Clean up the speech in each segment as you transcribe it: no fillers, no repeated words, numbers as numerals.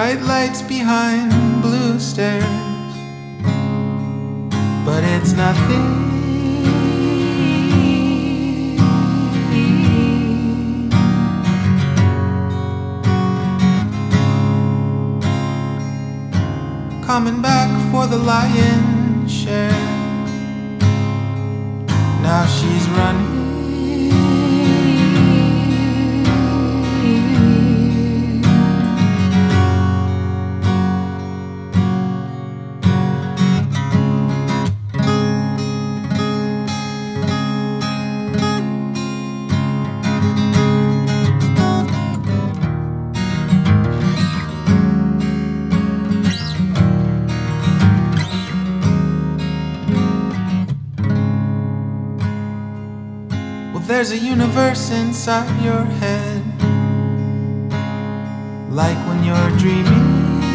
bright lights behind blue stairs, but it's nothing. Coming back for the lion's share. Now she's running. There's a universe inside your head, like when you're dreaming.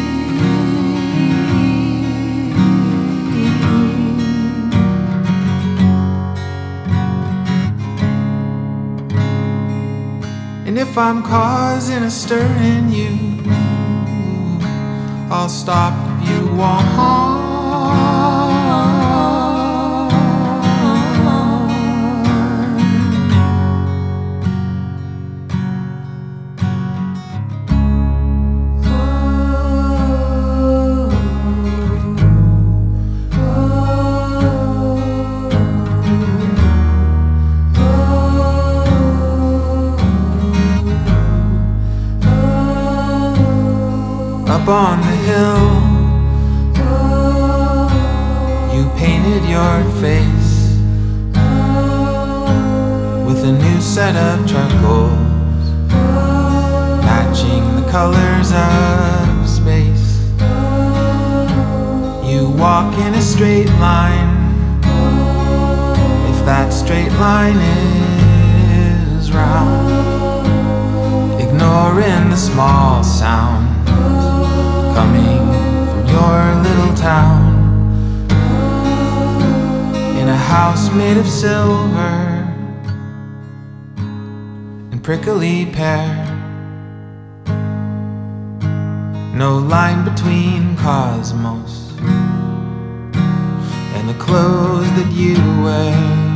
And if I'm causing a stir in you, I'll stop if you want. Up on the hill, you painted your face with a new set of charcoals, matching the colors of space. You walk in a straight line, if that straight line is round, ignoring the small sound coming from your little town, in a house made of silver and prickly pear. No line between cosmos and the clothes that you wear.